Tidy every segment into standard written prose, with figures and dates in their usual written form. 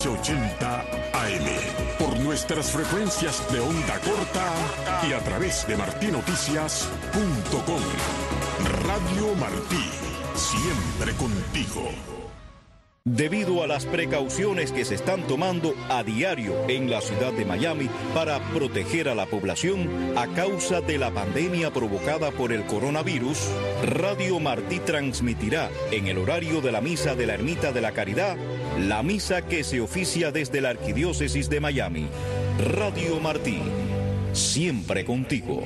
80 AM, por nuestras frecuencias de onda corta y a través de martinoticias.com. Radio Martí, siempre contigo. Debido a las precauciones que se están tomando a diario en la ciudad de Miami para proteger a la población a causa de la pandemia provocada por el coronavirus, Radio Martí transmitirá en el horario de la misa de la Ermita de la Caridad, la misa que se oficia desde la Arquidiócesis de Miami. Radio Martí, siempre contigo.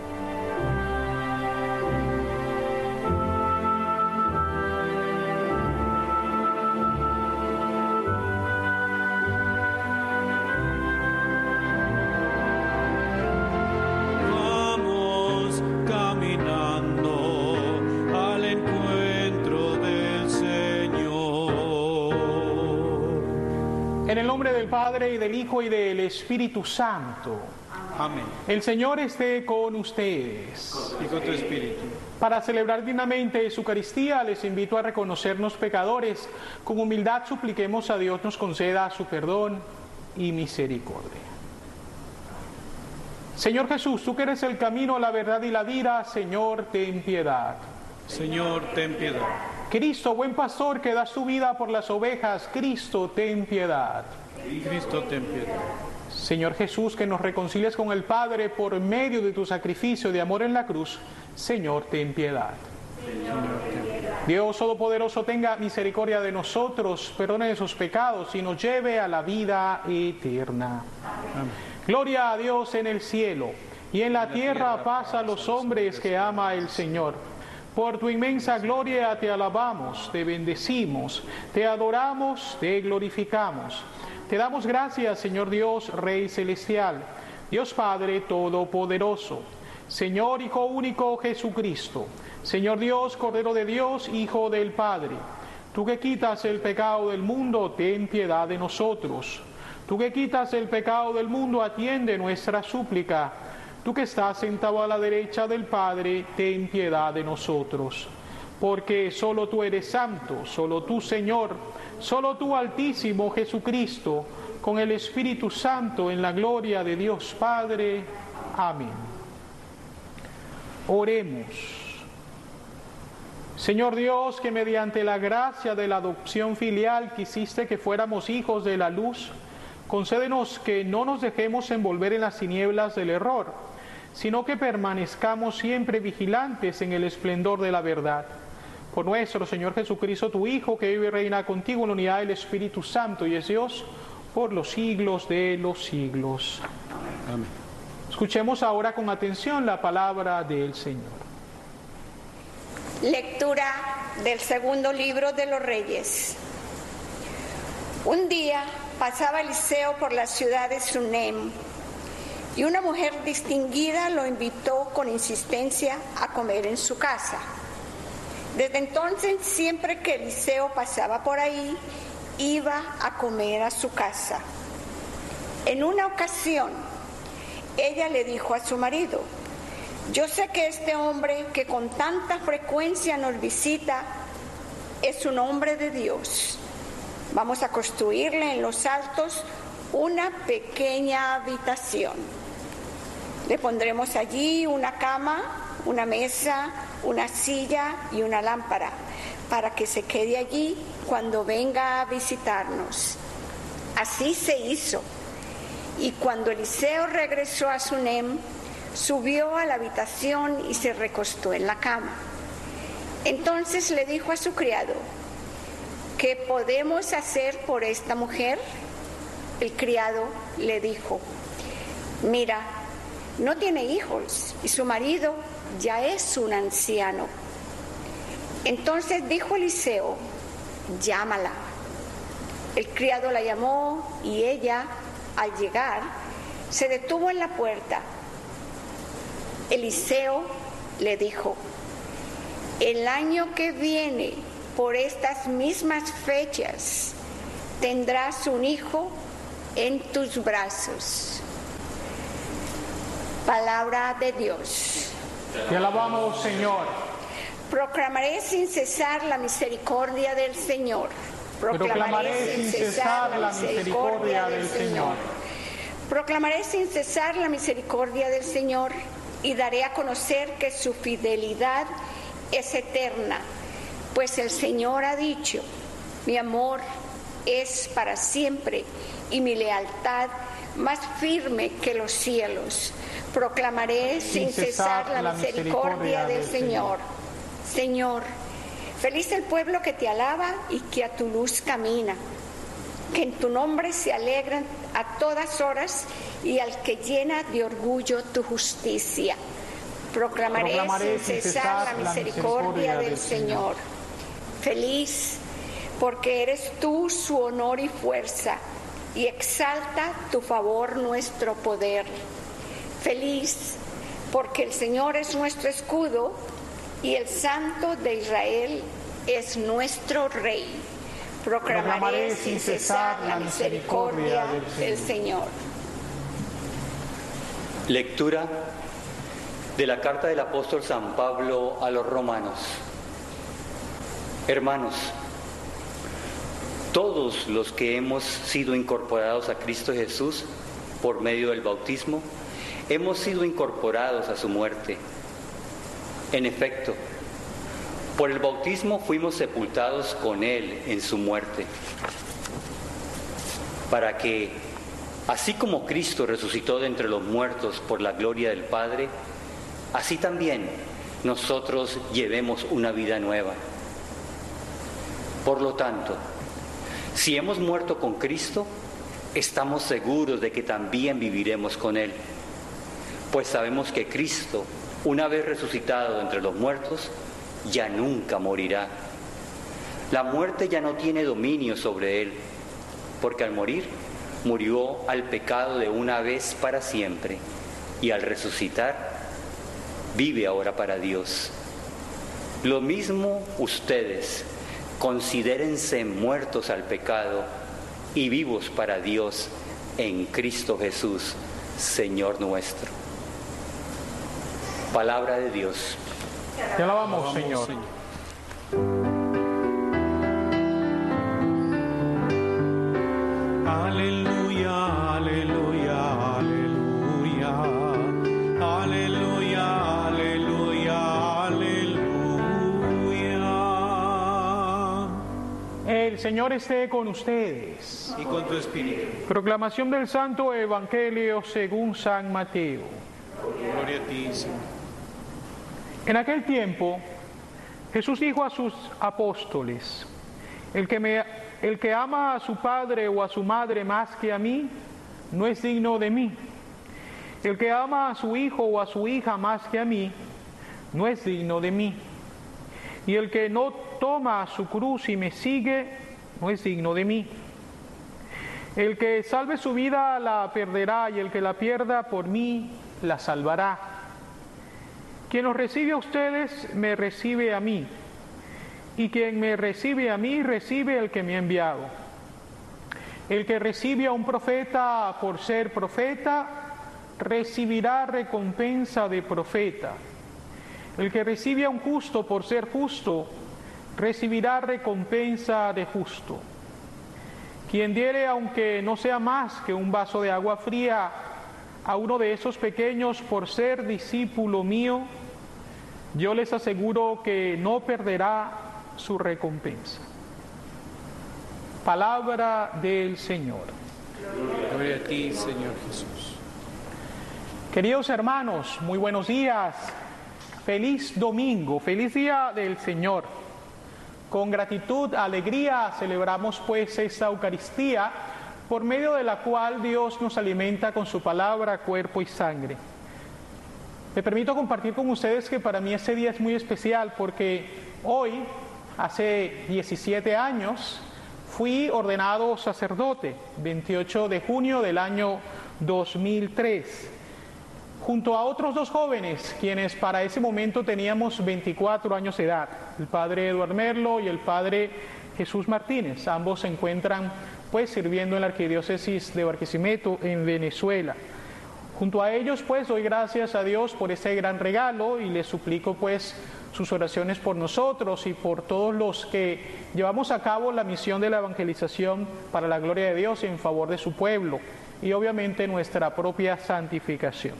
En el nombre del Padre, y del Hijo, y del Espíritu Santo. Amén. El Señor esté con ustedes. Y con tu espíritu. Para celebrar dignamente su Eucaristía, les invito a reconocernos pecadores. Con humildad supliquemos a Dios nos conceda su perdón y misericordia. Señor Jesús, tú que eres el camino, la verdad y la vida, Señor, ten piedad. Señor, ten piedad. Cristo, buen pastor, que das tu vida por las ovejas, Cristo, ten piedad. Cristo, ten piedad. Señor Jesús, que nos reconcilias con el Padre por medio de tu sacrificio de amor en la cruz, Señor, ten piedad. Señor, ten piedad. Dios Todopoderoso, tenga misericordia de nosotros, perdone nuestros pecados y nos lleve a la vida eterna. Amén. Gloria a Dios en el cielo, y en la tierra paz a los hombres que ama el Señor. Por tu inmensa gloria te alabamos, te bendecimos, te adoramos, te glorificamos. Te damos gracias, Señor Dios, Rey Celestial, Dios Padre Todopoderoso, Señor Hijo único Jesucristo, Señor Dios, Cordero de Dios, Hijo del Padre. Tú que quitas el pecado del mundo, ten piedad de nosotros. Tú que quitas el pecado del mundo, atiende nuestra súplica. Tú que estás sentado a la derecha del Padre, ten piedad de nosotros. Porque solo tú eres santo, solo tú, Señor, solo tú, Altísimo Jesucristo, con el Espíritu Santo, en la gloria de Dios Padre. Amén. Oremos. Señor Dios, que mediante la gracia de la adopción filial quisiste que fuéramos hijos de la luz, concédenos que no nos dejemos envolver en las tinieblas del error, sino que permanezcamos siempre vigilantes en el esplendor de la verdad. Por nuestro Señor Jesucristo, tu Hijo, que vive y reina contigo en la unidad del Espíritu Santo y es Dios por los siglos de los siglos. Amén. Escuchemos ahora con atención la palabra del Señor. Lectura del segundo libro de los Reyes. Un día pasaba Eliseo por la ciudad de Sunem, y una mujer distinguida lo invitó con insistencia a comer en su casa. Desde entonces, siempre que Eliseo pasaba por ahí, iba a comer a su casa. En una ocasión, ella le dijo a su marido: yo sé que este hombre que con tanta frecuencia nos visita es un hombre de Dios. Vamos a construirle en los altos una pequeña habitación. Le pondremos allí una cama, una mesa, una silla y una lámpara, para que se quede allí cuando venga a visitarnos. Así se hizo. Y cuando Eliseo regresó a Sunem, subió a la habitación y se recostó en la cama. Entonces le dijo a su criado: ¿qué podemos hacer por esta mujer? El criado le dijo: mira, no tiene hijos y su marido ya es un anciano. Entonces dijo Eliseo: llámala. El criado la llamó y ella, al llegar, se detuvo en la puerta. Eliseo le dijo: el año que viene, por estas mismas fechas, tendrás un hijo en tus brazos. Palabra de Dios. Te alabamos, Señor. Proclamaré sin cesar la misericordia del Señor. Proclamaré sin cesar la misericordia del Señor. Proclamaré sin cesar la misericordia del Señor y daré a conocer que su fidelidad es eterna, pues el Señor ha dicho: mi amor es para siempre y mi lealtad más firme que los cielos. Proclamaré sin cesar la misericordia del Señor. Señor, feliz el pueblo que te alaba y que a tu luz camina, que en tu nombre se alegran a todas horas y al que llena de orgullo tu justicia. Proclamaré sin cesar la misericordia del Señor. Feliz, porque eres tú su honor y fuerza, y exalta tu favor nuestro poder. Feliz, porque el Señor es nuestro escudo, y el Santo de Israel es nuestro Rey. Proclamaré sin cesar la misericordia del Señor. Lectura de la carta del apóstol San Pablo a los romanos. Hermanos, todos los que hemos sido incorporados a Cristo Jesús por medio del bautismo, hemos sido incorporados a su muerte. En efecto, por el bautismo fuimos sepultados con Él en su muerte, para que, así como Cristo resucitó de entre los muertos por la gloria del Padre, así también nosotros llevemos una vida nueva. Por lo tanto, si hemos muerto con Cristo, estamos seguros de que también viviremos con Él, pues sabemos que Cristo, una vez resucitado de entre los muertos, ya nunca morirá. La muerte ya no tiene dominio sobre Él, porque al morir, murió al pecado de una vez para siempre, y al resucitar, vive ahora para Dios. Lo mismo ustedes, considérense muertos al pecado y vivos para Dios en Cristo Jesús, Señor nuestro. Palabra de Dios. Te alabamos, Señor. Aleluya, aleluya, aleluya. Aleluya, aleluya, aleluya. El Señor esté con ustedes. Y con tu espíritu. Proclamación del Santo Evangelio según San Mateo. Gloria a ti, Señor. En aquel tiempo, Jesús dijo a sus apóstoles: el que ama a su padre o a su madre más que a mí, no es digno de mí. El que ama a su hijo o a su hija más que a mí, no es digno de mí. Y el que no toma su cruz y me sigue, no es digno de mí. El que salve su vida la perderá, y el que la pierda por mí la salvará. Quien los recibe a ustedes, me recibe a mí, y quien me recibe a mí, recibe al que me ha enviado. El que recibe a un profeta por ser profeta, recibirá recompensa de profeta. El que recibe a un justo por ser justo, recibirá recompensa de justo. Quien diere, aunque no sea más que un vaso de agua fría, a uno de esos pequeños por ser discípulo mío, yo les aseguro que no perderá su recompensa. Palabra del Señor. Gloria a ti, Señor Jesús. Queridos hermanos, muy buenos días. Feliz domingo, feliz día del Señor. Con gratitud, alegría, celebramos pues esta Eucaristía, por medio de la cual Dios nos alimenta con su palabra, cuerpo y sangre. Me permito compartir con ustedes que para mí este día es muy especial porque hoy, hace 17 años, fui ordenado sacerdote, 28 de junio del año 2003, junto a otros dos jóvenes, quienes para ese momento teníamos 24 años de edad, el padre Eduardo Merlo y el padre Jesús Martínez. Ambos se encuentran pues sirviendo en la arquidiócesis de Barquisimeto en Venezuela. Junto a ellos pues doy gracias a Dios por este gran regalo y les suplico pues sus oraciones por nosotros y por todos los que llevamos a cabo la misión de la evangelización para la gloria de Dios y en favor de su pueblo, y obviamente nuestra propia santificación.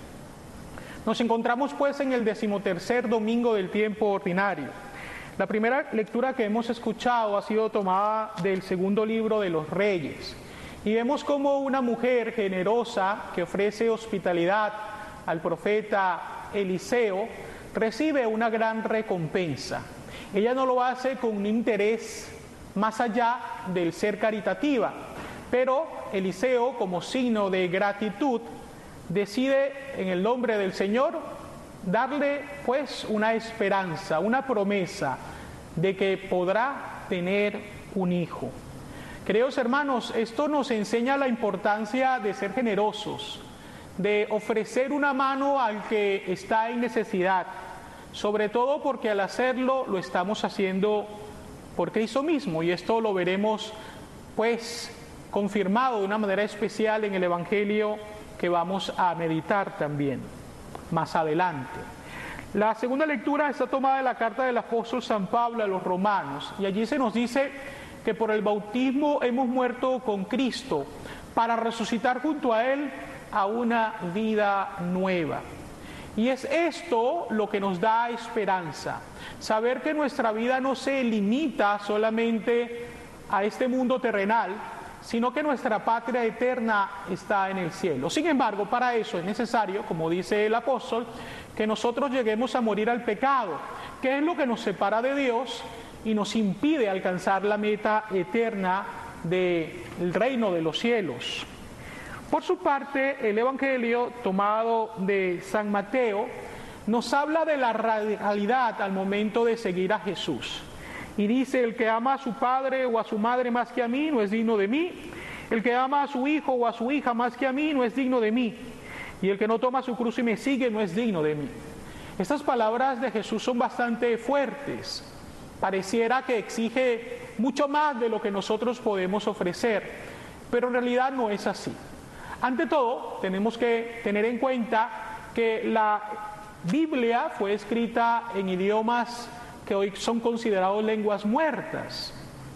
Nos encontramos pues en el 13º domingo del tiempo ordinario. La primera lectura que hemos escuchado ha sido tomada del segundo libro de los Reyes, y vemos como una mujer generosa que ofrece hospitalidad al profeta Eliseo recibe una gran recompensa. Ella no lo hace con un interés más allá del ser caritativa, pero Eliseo, como signo de gratitud, decide en el nombre del Señor darle pues una esperanza, una promesa de que podrá tener un hijo. Queridos hermanos, esto nos enseña la importancia de ser generosos, de ofrecer una mano al que está en necesidad, sobre todo porque al hacerlo lo estamos haciendo por Cristo mismo, y esto lo veremos pues confirmado de una manera especial en el Evangelio que vamos a meditar también más adelante. La segunda lectura está tomada de la carta del apóstol San Pablo a los romanos, y allí se nos dice que por el bautismo hemos muerto con Cristo para resucitar junto a Él a una vida nueva. Y es esto lo que nos da esperanza, saber que nuestra vida no se limita solamente a este mundo terrenal, sino que nuestra patria eterna está en el cielo. Sin embargo, para eso es necesario, como dice el apóstol, que nosotros lleguemos a morir al pecado, que es lo que nos separa de Dios y nos impide alcanzar la meta eterna del reino de los cielos. Por su parte, el Evangelio tomado de San Mateo nos habla de la radicalidad al momento de seguir a Jesús. Y dice: el que ama a su padre o a su madre más que a mí no es digno de mí. El que ama a su hijo o a su hija más que a mí no es digno de mí. Y el que no toma su cruz y me sigue no es digno de mí. Estas palabras de Jesús son bastante fuertes. Pareciera que exige mucho más de lo que nosotros podemos ofrecer, pero en realidad no es así. Ante todo, tenemos que tener en cuenta que la Biblia fue escrita en idiomas que hoy son considerados lenguas muertas.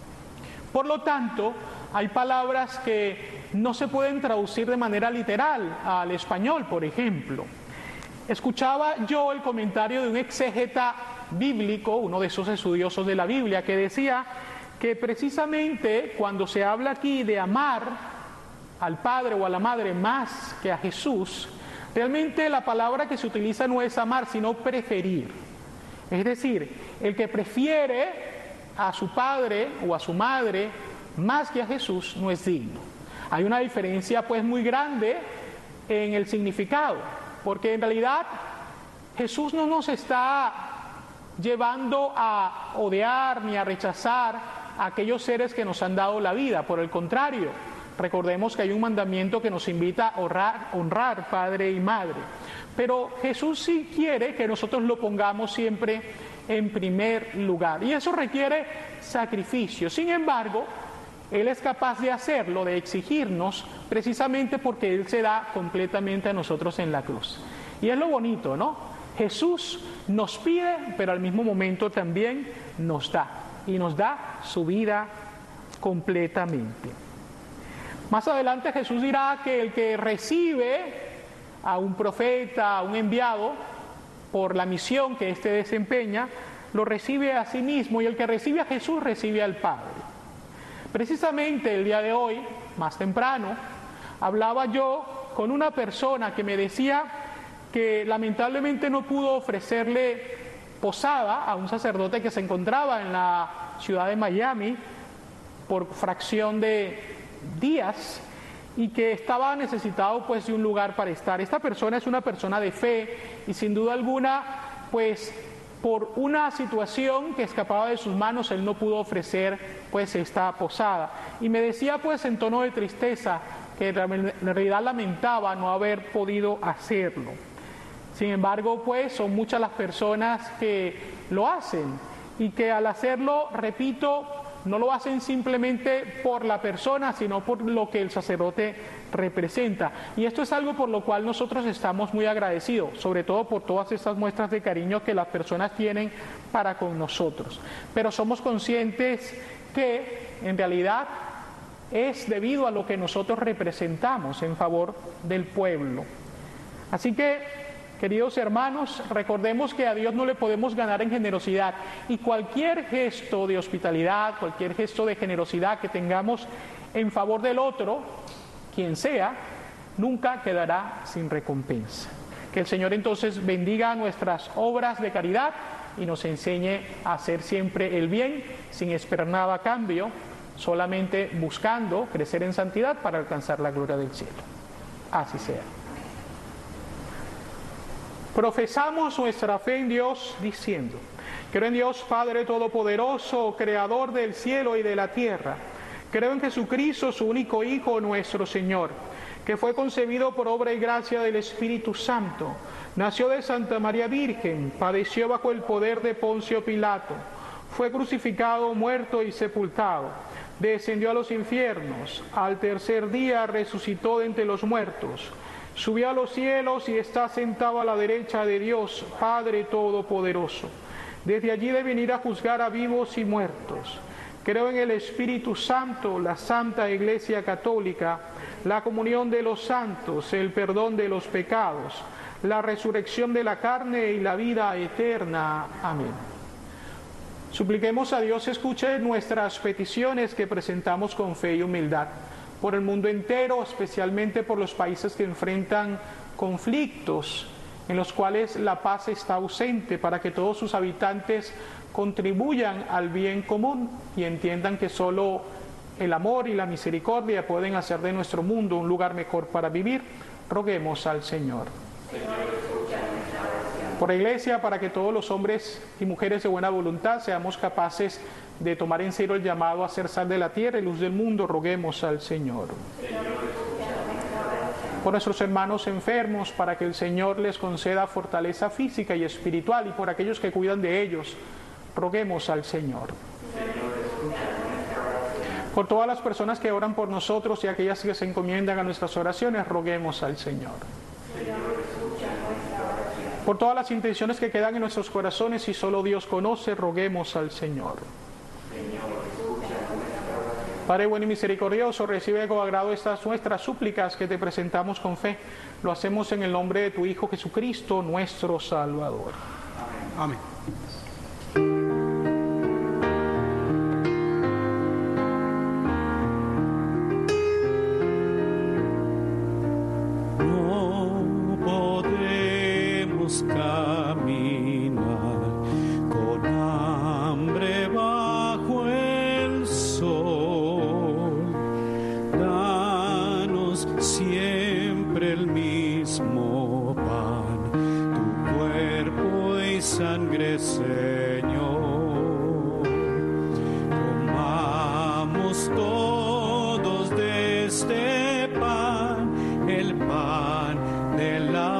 Por lo tanto, hay palabras que no se pueden traducir de manera literal al español, por ejemplo. Escuchaba yo el comentario de un exégeta bíblico, uno de esos estudiosos de la Biblia, que decía que precisamente cuando se habla aquí de amar al padre o a la madre más que a Jesús, realmente la palabra que se utiliza no es amar, sino preferir. Es decir, el que prefiere a su padre o a su madre más que a Jesús no es digno. Hay una diferencia pues muy grande en el significado, porque en realidad Jesús no nos está llevando a odiar ni a rechazar a aquellos seres que nos han dado la vida. Por el contrario, recordemos que hay un mandamiento que nos invita a honrar padre y madre. Pero Jesús sí quiere que nosotros lo pongamos siempre en primer lugar. Y eso requiere sacrificio. Sin embargo, Él es capaz de hacerlo, de exigirnos, precisamente porque Él se da completamente a nosotros en la cruz. Y es lo bonito, ¿no? Jesús nos pide, pero al mismo momento también nos da. Y nos da su vida completamente. Más adelante Jesús dirá que el que recibe a un profeta, a un enviado, por la misión que éste desempeña, lo recibe a sí mismo, y el que recibe a Jesús recibe al Padre. Precisamente el día de hoy, más temprano, hablaba yo con una persona que me decía que lamentablemente no pudo ofrecerle posada a un sacerdote que se encontraba en la ciudad de Miami por fracción de días, y que estaba necesitado pues de un lugar para estar. Esta persona es una persona de fe, y sin duda alguna pues por una situación que escapaba de sus manos él no pudo ofrecer pues esta posada, y me decía pues en tono de tristeza que en realidad lamentaba no haber podido hacerlo. Sin embargo pues son muchas las personas que lo hacen, y que al hacerlo, repito, no lo hacen simplemente por la persona, sino por lo que el sacerdote representa. Y esto es algo por lo cual nosotros estamos muy agradecidos, sobre todo por todas estas muestras de cariño que las personas tienen para con nosotros. Pero somos conscientes que en realidad es debido a lo que nosotros representamos en favor del pueblo. Así que, queridos hermanos, recordemos que a Dios no le podemos ganar en generosidad, y cualquier gesto de hospitalidad, cualquier gesto de generosidad que tengamos en favor del otro, quien sea, nunca quedará sin recompensa. Que el Señor entonces bendiga nuestras obras de caridad y nos enseñe a hacer siempre el bien sin esperar nada a cambio, solamente buscando crecer en santidad para alcanzar la gloria del cielo. Así sea. Profesamos nuestra fe en Dios diciendo: creo en Dios Padre Todopoderoso, Creador del cielo y de la tierra. Creo en Jesucristo, su único Hijo, nuestro Señor, que fue concebido por obra y gracia del Espíritu Santo. Nació de Santa María Virgen, padeció bajo el poder de Poncio Pilato, fue crucificado, muerto y sepultado. Descendió a los infiernos, al tercer día resucitó de entre los muertos, subió a los cielos y está sentado a la derecha de Dios, Padre Todopoderoso. Desde allí debe venir a juzgar a vivos y muertos. Creo en el Espíritu Santo, la Santa Iglesia Católica, la comunión de los santos, el perdón de los pecados, la resurrección de la carne y la vida eterna. Amén. Supliquemos a Dios escuche nuestras peticiones que presentamos con fe y humildad, por el mundo entero, especialmente por los países que enfrentan conflictos en los cuales la paz está ausente, para que todos sus habitantes contribuyan al bien común y entiendan que solo el amor y la misericordia pueden hacer de nuestro mundo un lugar mejor para vivir. Roguemos al Señor. Por la Iglesia, para que todos los hombres y mujeres de buena voluntad seamos capaces de tomar en serio el llamado a ser sal de la tierra y luz del mundo, roguemos al Señor. Por nuestros hermanos enfermos, para que el Señor les conceda fortaleza física y espiritual, y por aquellos que cuidan de ellos, roguemos al Señor. Por todas las personas que oran por nosotros y aquellas que se encomiendan a nuestras oraciones, roguemos al Señor. Por todas las intenciones que quedan en nuestros corazones y solo Dios conoce, roguemos al Señor. Padre bueno y misericordioso, recibe con agrado estas nuestras súplicas que te presentamos con fe. Lo hacemos en el nombre de tu Hijo Jesucristo, nuestro Salvador. Amén. Caminar con hambre bajo el sol, danos siempre el mismo pan, tu cuerpo y sangre, Señor. Comamos todos de este pan, el pan de la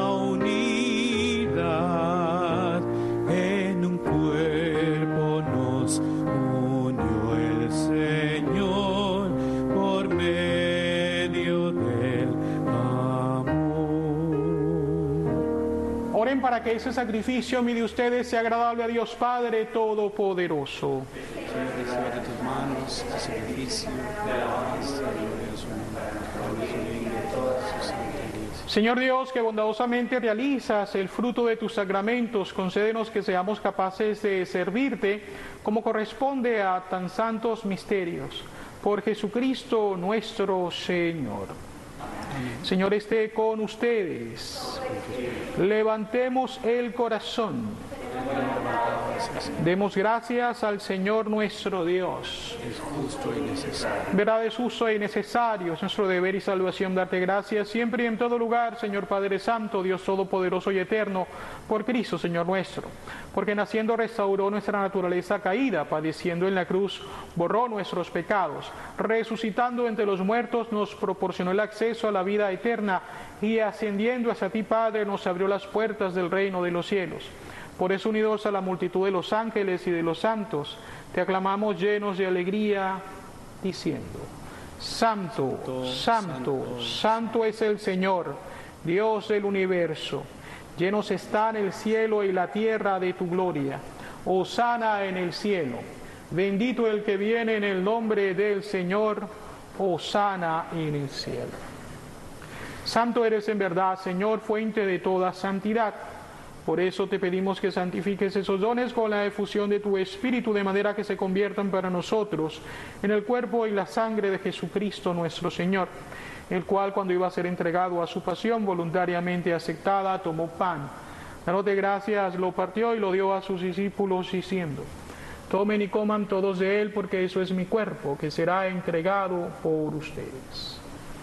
para que ese sacrificio de ustedes sea agradable a Dios Padre Todopoderoso. Señor, recibe de tus manos este sacrificio, Señor Dios, que bondadosamente realizas el fruto de tus sacramentos, concédenos que seamos capaces de servirte como corresponde a tan santos misterios. Por Jesucristo nuestro Señor. Señor, esté con ustedes. Levantemos el corazón. Demos gracias al Señor nuestro Dios. Es justo y necesario. Verdad, es justo y necesario, es nuestro deber y salvación darte gracias siempre y en todo lugar, Señor Padre Santo, Dios Todopoderoso y Eterno, por Cristo, Señor nuestro. Porque naciendo restauró nuestra naturaleza caída, padeciendo en la cruz borró nuestros pecados, resucitando entre los muertos nos proporcionó el acceso a la vida eterna y ascendiendo hacia ti, Padre, nos abrió las puertas del reino de los cielos. Por eso, unidos a la multitud de los ángeles y de los santos, te aclamamos llenos de alegría, diciendo: Santo, Santo, Santo es el Señor, Dios del universo. Llenos están el cielo y la tierra de tu gloria. Hosana en el cielo. Bendito el que viene en el nombre del Señor. Hosana en el cielo. Santo eres en verdad, Señor, fuente de toda santidad. Por eso te pedimos que santifiques esos dones con la efusión de tu Espíritu, de manera que se conviertan para nosotros en el cuerpo y la sangre de Jesucristo nuestro Señor, el cual, cuando iba a ser entregado a su pasión voluntariamente aceptada, tomó pan. Dándote gracias, lo partió y lo dio a sus discípulos, diciendo: Tomen y coman todos de él, porque eso es mi cuerpo, que será entregado por ustedes.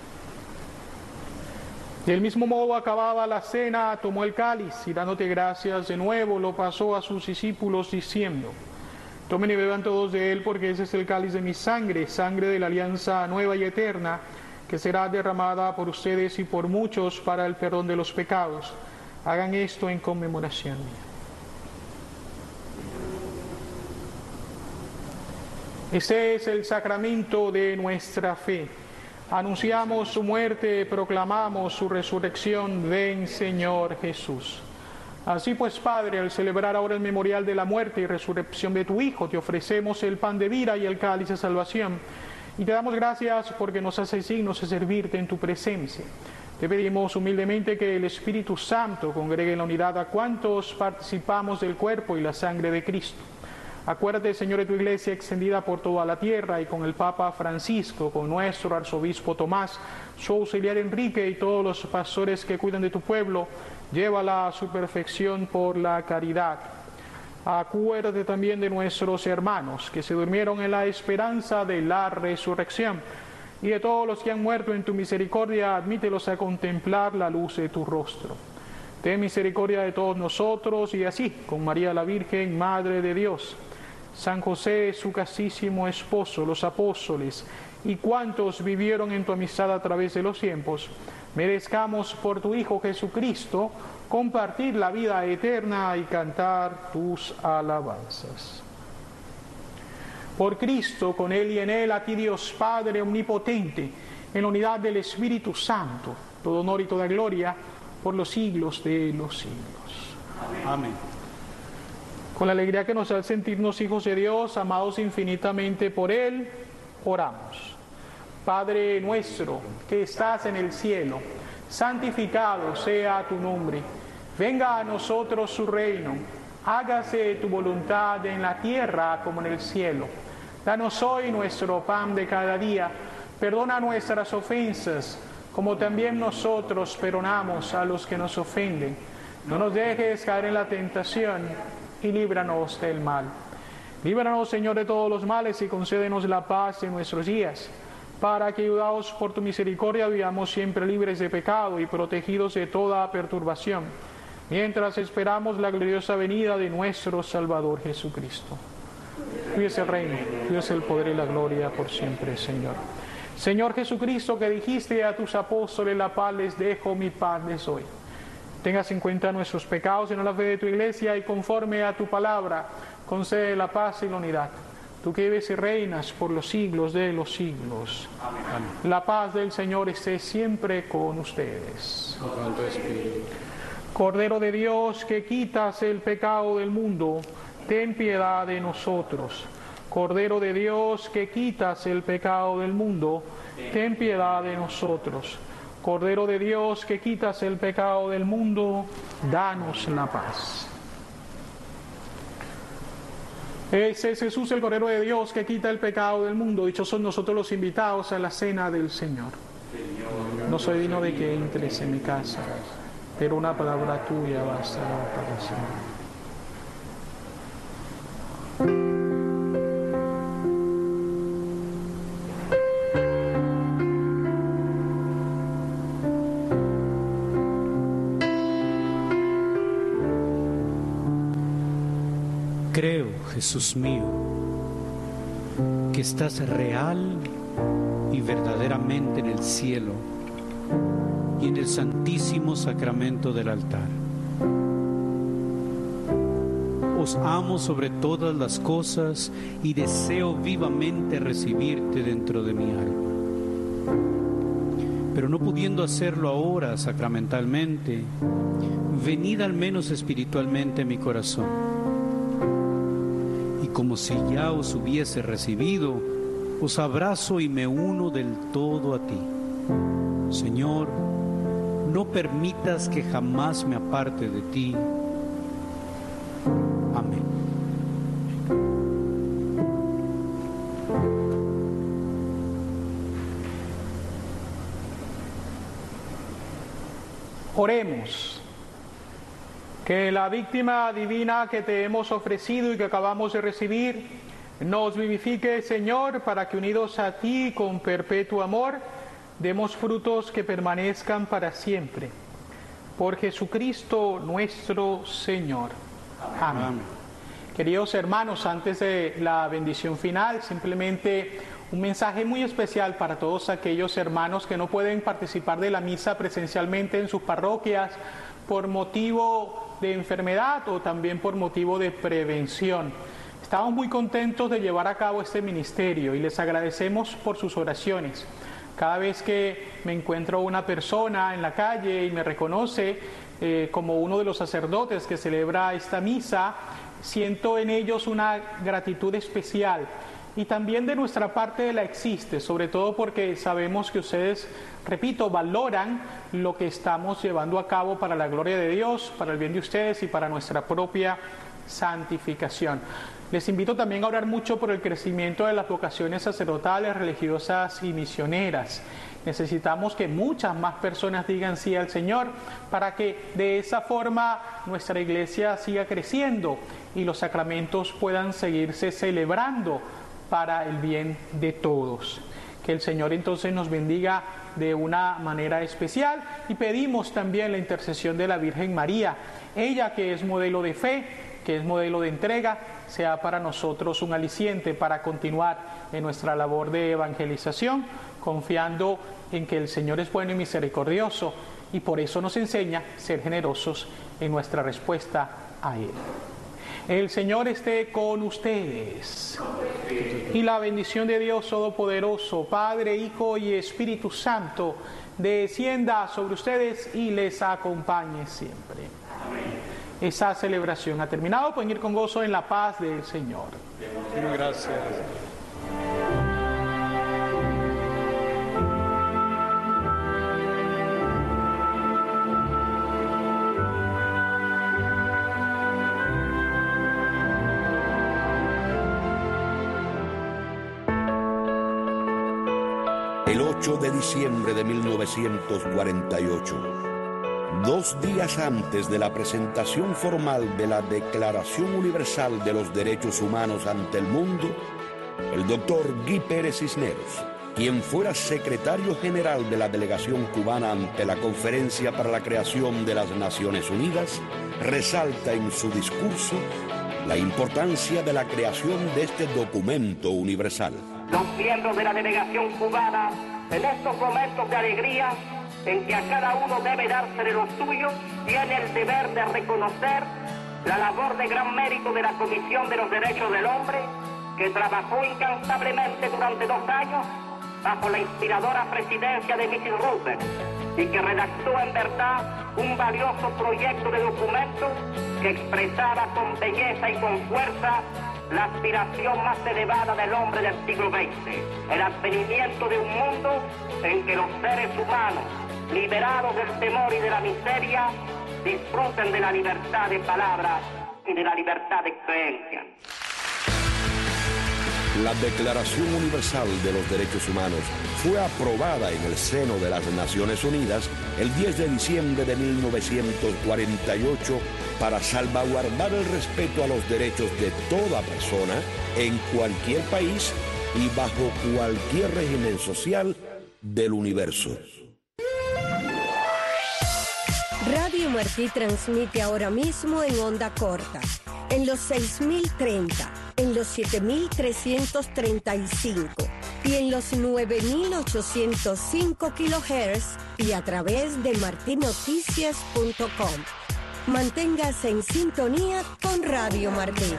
Del mismo modo, acabada la cena, tomó el cáliz y, dándote gracias de nuevo, lo pasó a sus discípulos, diciendo: Tomen y beban todos de él, porque ese es el cáliz de mi sangre, sangre de la alianza nueva y eterna, que será derramada por ustedes y por muchos para el perdón de los pecados. Hagan esto en conmemoración mía. Este es el sacramento de nuestra fe. Anunciamos su muerte, proclamamos su resurrección. Ven, Señor Jesús. Así pues, Padre, al celebrar ahora el memorial de la muerte y resurrección de tu Hijo, te ofrecemos el pan de vida y el cáliz de salvación. Y te damos gracias porque nos haces dignos de servirte en tu presencia. Te pedimos humildemente que el Espíritu Santo congregue en la unidad a cuantos participamos del cuerpo y la sangre de Cristo. Acuérdate, Señor, de tu iglesia extendida por toda la tierra, y con el Papa Francisco, con nuestro arzobispo Tomás, su auxiliar Enrique y todos los pastores que cuidan de tu pueblo, llévala a su perfección por la caridad. Acuérdate también de nuestros hermanos que se durmieron en la esperanza de la resurrección, y de todos los que han muerto en tu misericordia, admítelos a contemplar la luz de tu rostro. Ten misericordia de todos nosotros, y así, con María la Virgen, Madre de Dios, San José, su castísimo esposo, los apóstoles y cuantos vivieron en tu amistad a través de los tiempos, merezcamos por tu Hijo Jesucristo compartir la vida eterna y cantar tus alabanzas. Por Cristo, con Él y en Él, a ti Dios Padre omnipotente, en la unidad del Espíritu Santo, todo honor y toda gloria por los siglos de los siglos. Amén. Con la alegría que nos hace sentirnos hijos de Dios, amados infinitamente por Él, oramos. Padre nuestro, que estás en el cielo, santificado sea tu nombre. Venga a nosotros su reino. Hágase tu voluntad en la tierra como en el cielo. Danos hoy nuestro pan de cada día. Perdona nuestras ofensas, como también nosotros perdonamos a los que nos ofenden. No nos dejes caer en la tentación, y líbranos del mal. Líbranos, Señor, de todos los males, y concédenos la paz en nuestros días, para que, ayudados por tu misericordia, vivamos siempre libres de pecado y protegidos de toda perturbación, mientras esperamos la gloriosa venida de nuestro Salvador Jesucristo. Tuyo es el reino, tuyo es el poder y la gloria por siempre, Señor. Señor Jesucristo, que dijiste a tus apóstoles: la paz les dejo, mi paz les doy. Tengas en cuenta nuestros pecados y no la fe de tu iglesia, y conforme a tu palabra, concede la paz y la unidad. Tú que vives y reinas por los siglos de los siglos. Amén. La paz del Señor esté siempre con ustedes. Con tu espíritu. Cordero de Dios, que quitas el pecado del mundo, ten piedad de nosotros. Cordero de Dios, que quitas el pecado del mundo, ten piedad de nosotros. Cordero de Dios, que quitas el pecado del mundo, danos la paz. Ese es Jesús, el Cordero de Dios, que quita el pecado del mundo. Dichosos son nosotros los invitados a la cena del Señor. No soy digno de que entres en mi casa, pero una palabra tuya bastará para siempre. Creo, Jesús mío, que estás real y verdaderamente en el cielo y en el santísimo sacramento del altar. Los amo sobre todas las cosas y deseo vivamente recibirte dentro de mi alma. Pero no pudiendo hacerlo ahora sacramentalmente, venid al menos espiritualmente a mi corazón. Y como si ya os hubiese recibido, os abrazo y me uno del todo a ti. Señor, no permitas que jamás me aparte de ti. Amén. Oremos. Que la víctima divina que te hemos ofrecido y que acabamos de recibir nos vivifique, Señor, para que unidos a ti con perpetuo amor demos frutos que permanezcan para siempre. Por Jesucristo nuestro Señor. Amén. Amén. Queridos hermanos, antes de la bendición final, simplemente un mensaje muy especial para todos aquellos hermanos que no pueden participar de la misa presencialmente en sus parroquias por motivo de enfermedad o también por motivo de prevención. Estamos muy contentos de llevar a cabo este ministerio y les agradecemos por sus oraciones. Cada vez que me encuentro una persona en la calle y me reconoce como uno de los sacerdotes que celebra esta misa, siento en ellos una gratitud especial. Y también de nuestra parte la existe, sobre todo porque sabemos que ustedes, repito, valoran lo que estamos llevando a cabo para la gloria de Dios, para el bien de ustedes y para nuestra propia santificación. Les invito también a orar mucho por el crecimiento de las vocaciones sacerdotales, religiosas y misioneras. Necesitamos que muchas más personas digan sí al Señor para que de esa forma nuestra iglesia siga creciendo y los sacramentos puedan seguirse celebrando para el bien de todos. Que el Señor entonces nos bendiga de una manera especial y pedimos también la intercesión de la Virgen María, ella que es modelo de fe, que es modelo de entrega, sea para nosotros un aliciente para continuar en nuestra labor de evangelización, confiando en que el Señor es bueno y misericordioso y por eso nos enseña a ser generosos en nuestra respuesta a Él. El Señor esté con ustedes. Y la bendición de Dios Todopoderoso, Padre, Hijo y Espíritu Santo, descienda sobre ustedes y les acompañe siempre. Amén. Esa celebración ha terminado. Pueden ir con gozo en la paz del Señor. Gracias. El 8 de diciembre de 1948, 2 días antes de la presentación formal de la Declaración Universal de los Derechos Humanos ante el mundo, el doctor Guy Pérez Cisneros, quien fuera secretario general de la delegación cubana ante la Conferencia para la Creación de las Naciones Unidas, resalta en su discurso la importancia de la creación de este documento universal. Los miembros de la delegación cubana, en estos momentos de alegría, en que a cada uno debe dársele lo suyo, tiene el deber de reconocer la labor de gran mérito de la Comisión de los Derechos del Hombre, que trabajó incansablemente durante 2 años bajo la inspiradora presidencia de Mrs. Roosevelt y que redactó en verdad un valioso proyecto de documento que expresaba con belleza y con fuerza la aspiración más elevada del hombre del siglo XX, el advenimiento de un mundo en que los seres humanos, liberados del temor y de la miseria, disfruten de la libertad de palabra y de la libertad de creencia. La Declaración Universal de los Derechos Humanos fue aprobada en el seno de las Naciones Unidas el 10 de diciembre de 1948 para salvaguardar el respeto a los derechos de toda persona en cualquier país y bajo cualquier régimen social del universo. Radio Martí transmite ahora mismo en onda corta, en los 6030, en los 7335 y en los 9805 kHz y a través de martinoticias.com. Manténgase en sintonía con Radio Martí.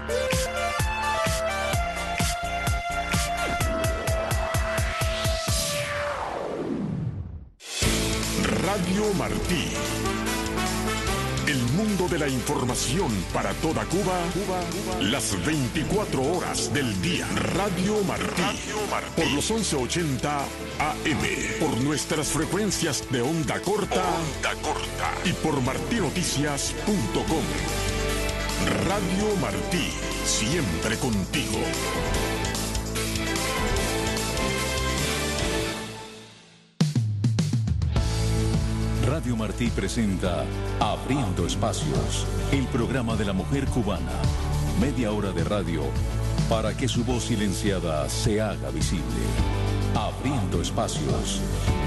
Radio Martí. El mundo de la información para toda Cuba, las 24 horas del día. Radio Martí. Por los 1180 AM. Por nuestras frecuencias de onda corta. Y por martinoticias.com. Radio Martí. Siempre contigo. Radio Martí presenta Abriendo Espacios, el programa de la mujer cubana. Media hora de radio para que su voz silenciada se haga visible. Abriendo Espacios,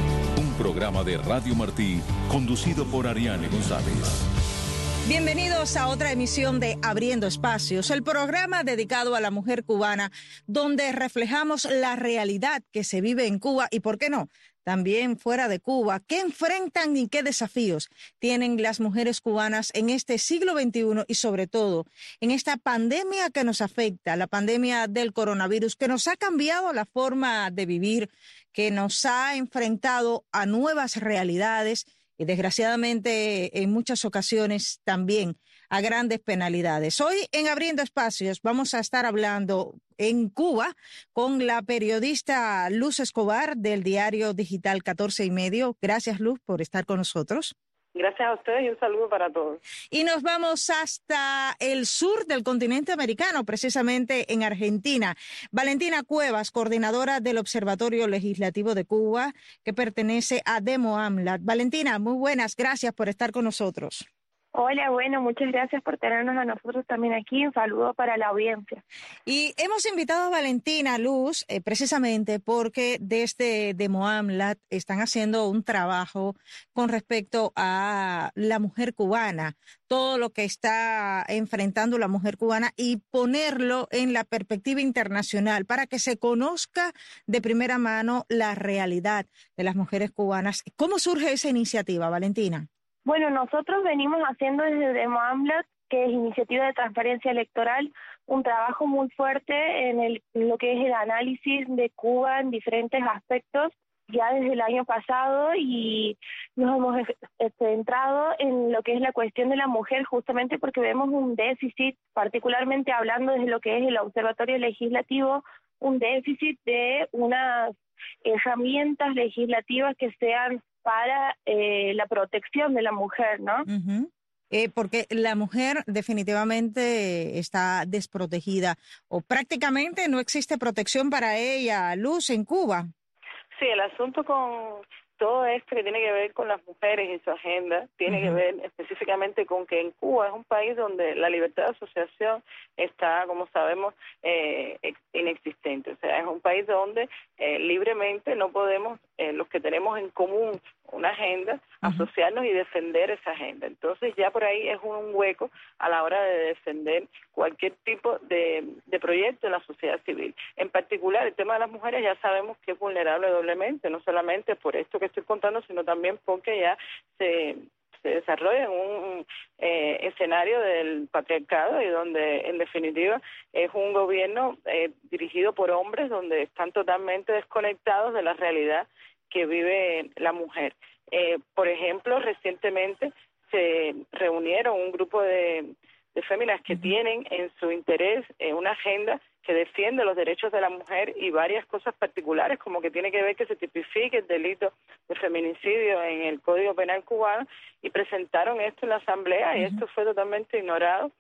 un programa de Radio Martí conducido por Ariane González. Bienvenidos a otra emisión de Abriendo Espacios, el programa dedicado a la mujer cubana, donde reflejamos la realidad que se vive en Cuba y, ¿por qué no?, también fuera de Cuba. ¿Qué enfrentan y qué desafíos tienen las mujeres cubanas en este siglo XXI y sobre todo en esta pandemia que nos afecta, la pandemia del coronavirus, que nos ha cambiado la forma de vivir, que nos ha enfrentado a nuevas realidades y desgraciadamente en muchas ocasiones también a grandes penalidades? Hoy en Abriendo Espacios vamos a estar hablando en Cuba con la periodista Luz Escobar del diario digital 14:30. Gracias, Luz, por estar con nosotros. Gracias a ustedes y un saludo para todos. Y nos vamos hasta el sur del continente americano, precisamente en Argentina. Valentina Cuevas, coordinadora del Observatorio Legislativo de Cuba, que pertenece a Demo AMLAT. Valentina, muy buenas, gracias por estar con nosotros. Hola, bueno, muchas gracias por tenernos a nosotros también aquí. Un saludo para la audiencia. Y hemos invitado a Valentina, Luz, precisamente porque desde Demo AMLAT están haciendo un trabajo con respecto a la mujer cubana, todo lo que está enfrentando la mujer cubana y ponerlo en la perspectiva internacional para que se conozca de primera mano la realidad de las mujeres cubanas. ¿Cómo surge esa iniciativa, Valentina? Bueno, nosotros venimos haciendo desde Demo AMLAT, que es Iniciativa de Transparencia Electoral, un trabajo muy fuerte en lo que es el análisis de Cuba en diferentes aspectos ya desde el año pasado, y nos hemos centrado en lo que es la cuestión de la mujer, justamente porque vemos un déficit, particularmente hablando desde lo que es el Observatorio Legislativo, un déficit de unas herramientas legislativas que sean para la protección de la mujer, ¿no? Uh-huh. Porque la mujer definitivamente está desprotegida o prácticamente no existe protección para ella, Luz, en Cuba. Sí, el asunto con todo esto que tiene que ver con las mujeres y su agenda, tiene que ver específicamente con que en Cuba es un país donde la libertad de asociación está, como sabemos, inexistente. O sea, es un país donde libremente no podemos, los que tenemos en común una agenda, asociarnos y defender esa agenda. Entonces ya por ahí es un hueco a la hora de defender cualquier tipo de proyecto en la sociedad civil. En particular, el tema de las mujeres ya sabemos que es vulnerable doblemente, no solamente por esto que estoy contando, sino también porque ya se desarrolla en un escenario del patriarcado y donde en definitiva es un gobierno dirigido por hombres donde están totalmente desconectados de la realidad que vive la mujer. Por ejemplo, recientemente se reunieron un grupo de féminas que tienen en su interés una agenda que defiende los derechos de la mujer y varias cosas particulares, como que tiene que ver que se tipifique el delito de feminicidio en el Código Penal cubano, y presentaron esto en la Asamblea, y esto fue totalmente ignorado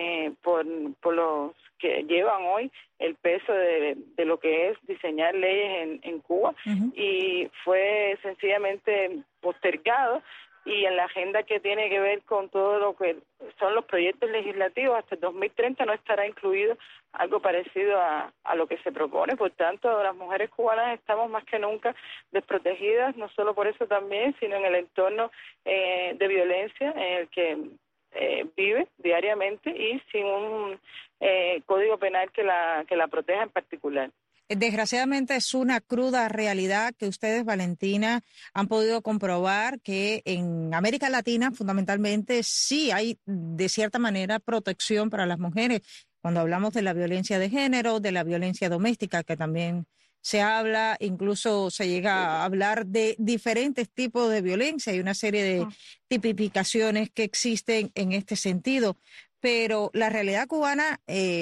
por los que llevan hoy el peso de lo que es diseñar leyes en Cuba, y fue sencillamente postergado. Y en la agenda que tiene que ver con todo lo que son los proyectos legislativos, hasta el 2030 no estará incluido algo parecido a lo que se propone. Por tanto, las mujeres cubanas estamos más que nunca desprotegidas, no solo por eso también, sino en el entorno de violencia en el que vive diariamente y sin un código penal que la proteja en particular. Desgraciadamente es una cruda realidad que ustedes, Valentina, han podido comprobar que en América Latina fundamentalmente sí hay de cierta manera protección para las mujeres. Cuando hablamos de la violencia de género, de la violencia doméstica, que también se habla, incluso se llega a hablar de diferentes tipos de violencia. Hay una serie de tipificaciones que existen en este sentido, pero la realidad cubana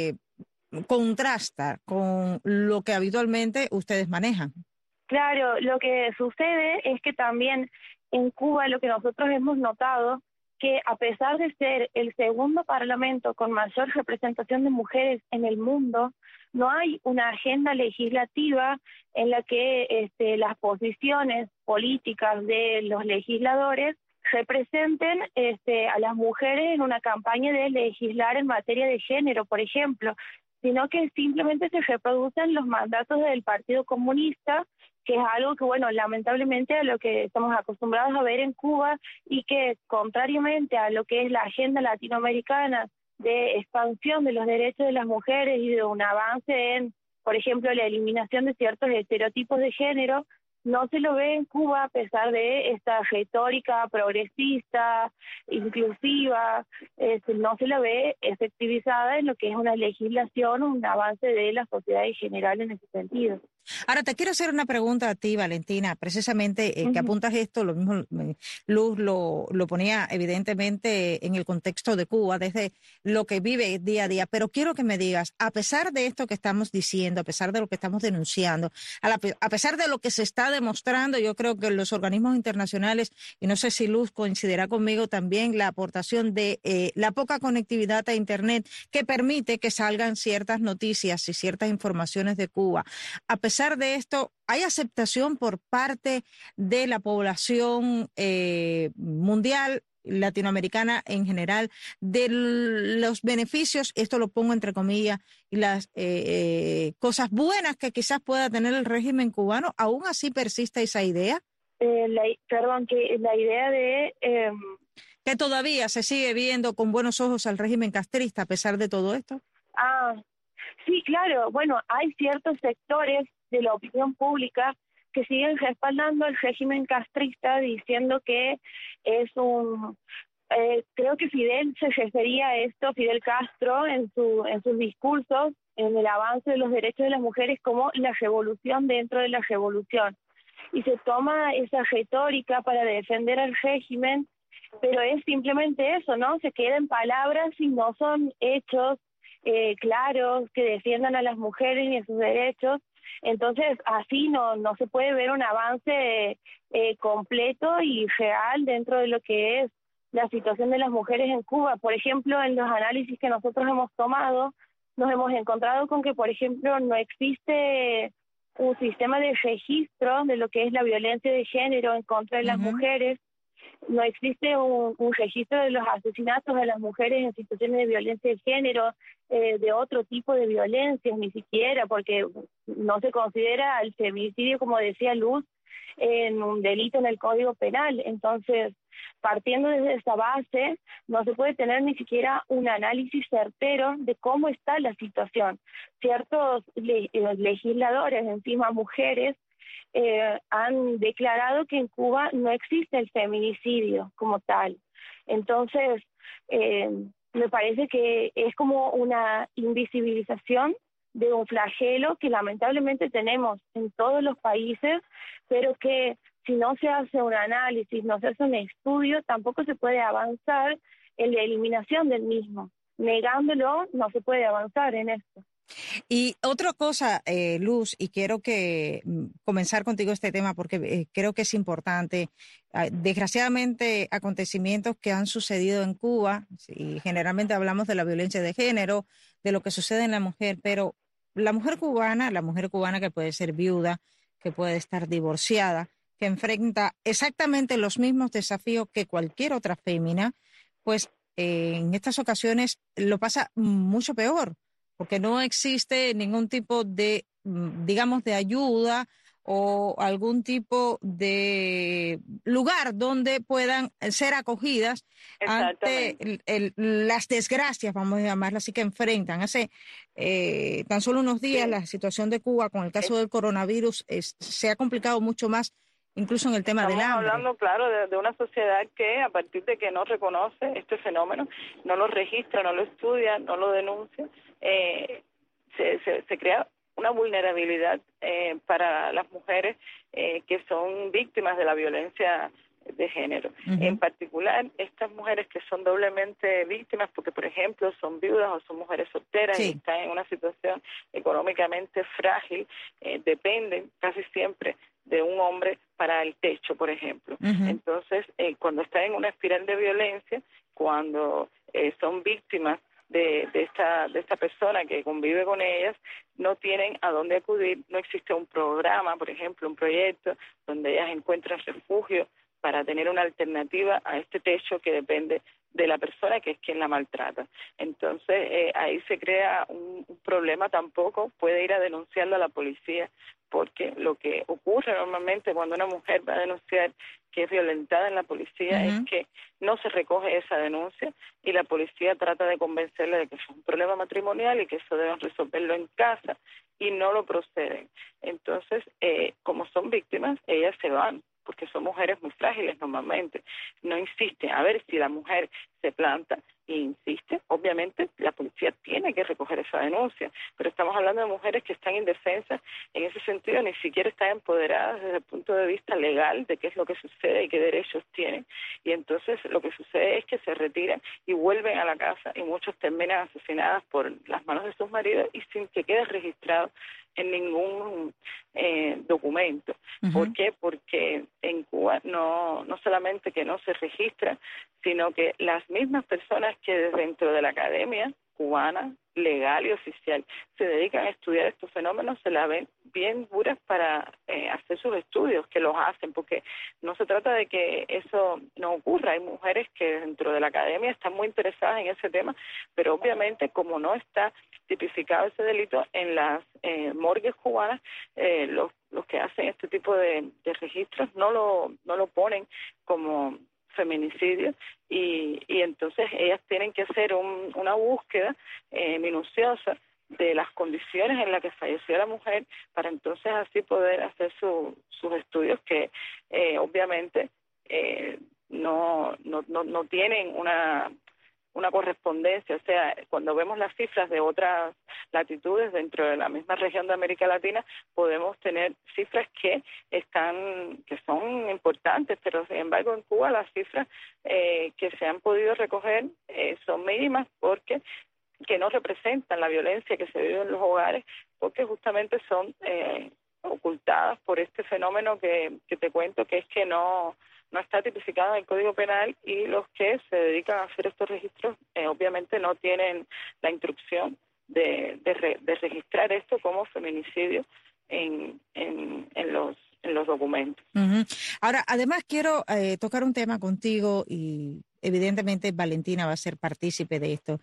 contrasta con lo que habitualmente ustedes manejan. Claro, lo que sucede es que también en Cuba lo que nosotros hemos notado, que a pesar de ser el segundo parlamento con mayor representación de mujeres en el mundo, no hay una agenda legislativa en la que las posiciones políticas de los legisladores representen a las mujeres en una campaña de legislar en materia de género, por ejemplo, sino que simplemente se reproducen los mandatos del Partido Comunista, que es algo que, bueno, lamentablemente a lo que estamos acostumbrados a ver en Cuba y que, contrariamente a lo que es la agenda latinoamericana de expansión de los derechos de las mujeres y de un avance en, por ejemplo, la eliminación de ciertos estereotipos de género, no se lo ve en Cuba a pesar de esta retórica progresista, inclusiva, no se lo ve efectivizada en lo que es una legislación, un avance de la sociedad en general en ese sentido. Ahora, te quiero hacer una pregunta a ti, Valentina, precisamente que apuntas esto, lo mismo Luz lo ponía evidentemente en el contexto de Cuba, desde lo que vive día a día, pero quiero que me digas, a pesar de esto que estamos diciendo, a pesar de lo que estamos denunciando, a pesar de lo que se está demostrando, yo creo que los organismos internacionales, y no sé si Luz coincidirá conmigo también, la aportación de la poca conectividad a Internet que permite que salgan ciertas noticias y ciertas informaciones de Cuba. A pesar de esto, ¿hay aceptación por parte de la población mundial, latinoamericana en general, de los beneficios, esto lo pongo entre comillas, y las cosas buenas que quizás pueda tener el régimen cubano? ¿Aún así persiste esa idea? Que la idea de... que todavía se sigue viendo con buenos ojos al régimen castrista a pesar de todo esto. Sí, claro. Bueno, hay ciertos sectores de la opinión pública que siguen respaldando el régimen castrista, diciendo que es creo que Fidel se refería a esto, Fidel Castro, en sus discursos, en el avance de los derechos de las mujeres, como la revolución dentro de la revolución. Y se toma esa retórica para defender al régimen, pero es simplemente eso, ¿no? Se queda en palabras y no son hechos claros que defiendan a las mujeres y a sus derechos. Entonces, así no se puede ver un avance completo y real dentro de lo que es la situación de las mujeres en Cuba. Por ejemplo, en los análisis que nosotros hemos tomado, nos hemos encontrado con que, por ejemplo, no existe un sistema de registro de lo que es la violencia de género en contra de las mujeres. No existe un registro de los asesinatos de las mujeres en situaciones de violencia de género, de otro tipo de violencias, ni siquiera, porque no se considera el feminicidio, como decía Luz, en un delito en el Código Penal. Entonces, partiendo desde esa base, no se puede tener ni siquiera un análisis certero de cómo está la situación. Ciertos legisladores, encima mujeres, han declarado que en Cuba no existe el feminicidio como tal. Entonces, me parece que es como una invisibilización de un flagelo que lamentablemente tenemos en todos los países, pero que si no se hace un análisis, no se hace un estudio, tampoco se puede avanzar en la eliminación del mismo. Negándolo, no se puede avanzar en esto. Y otra cosa, Luz, y quiero comenzar contigo este tema porque creo que es importante. Desgraciadamente, acontecimientos que han sucedido en Cuba, y generalmente hablamos de la violencia de género, de lo que sucede en la mujer, pero la mujer cubana que puede ser viuda, que puede estar divorciada, que enfrenta exactamente los mismos desafíos que cualquier otra fémina, pues en estas ocasiones lo pasa mucho peor, porque no existe ningún tipo de, digamos, de ayuda o algún tipo de lugar donde puedan ser acogidas ante las desgracias, vamos a llamarlas así, que enfrentan. Hace tan solo unos días la situación de Cuba con el caso del coronavirus se ha complicado mucho más, incluso en el tema del hambre. Estamos hablando, claro, de una sociedad que a partir de que no reconoce este fenómeno, no lo registra, no lo estudia, no lo denuncia, se crea una vulnerabilidad para las mujeres que son víctimas de la violencia de género. En particular, estas mujeres que son doblemente víctimas porque, por ejemplo, son viudas o son mujeres solteras y están en una situación económicamente frágil, dependen casi siempre de un hombre para el techo, por ejemplo. Entonces, cuando están en una espiral de violencia, cuando son víctimas de esta persona que convive con ellas, no tienen a dónde acudir, no existe un programa, por ejemplo, un proyecto donde ellas encuentran refugio para tener una alternativa a este techo que depende de la persona que es quien la maltrata. Entonces, ahí se crea un problema. Tampoco puede ir a denunciarlo a la policía, porque lo que ocurre normalmente cuando una mujer va a denunciar que es violentada en la policía es que no se recoge esa denuncia y la policía trata de convencerle de que es un problema matrimonial y que eso deben resolverlo en casa y no lo proceden. Entonces, como son víctimas, ellas se van, porque son mujeres muy frágiles normalmente. No insisten. A ver, si la mujer se planta e insiste, obviamente la policía tiene que recoger esa denuncia, pero estamos hablando de mujeres que están indefensas en ese sentido, ni siquiera están empoderadas desde el punto de vista legal de qué es lo que sucede y qué derechos tienen, y entonces lo que sucede es que se retiran y vuelven a la casa y muchos terminan asesinadas por las manos de sus maridos y sin que quede registrado en ningún documento. ¿Por qué? Porque en Cuba no solamente que no se registra, sino que las mismas personas que dentro de la academia cubana, legal y oficial, se dedican a estudiar estos fenómenos, se la ven bien duras para hacer sus estudios, que los hacen, porque no se trata de que eso no ocurra. Hay mujeres que dentro de la academia están muy interesadas en ese tema, pero obviamente como no está tipificado ese delito en las morgues cubanas, los que hacen este tipo de registros no lo ponen como feminicidio y entonces ellas tienen que hacer una búsqueda minuciosa de las condiciones en las que falleció la mujer para entonces así poder hacer sus estudios que obviamente no tienen una correspondencia. O sea, cuando vemos las cifras de otras latitudes dentro de la misma región de América Latina, podemos tener cifras que son importantes, pero sin embargo en Cuba las cifras que se han podido recoger son mínimas porque que no representan la violencia que se vive en los hogares, porque justamente son ocultadas por este fenómeno que te cuento, que es que no está tipificado en el Código Penal, y los que se dedican a hacer estos registros obviamente no tienen la instrucción de registrar esto como feminicidio en los documentos. Ahora, además quiero tocar un tema contigo y evidentemente Valentina va a ser partícipe de esto.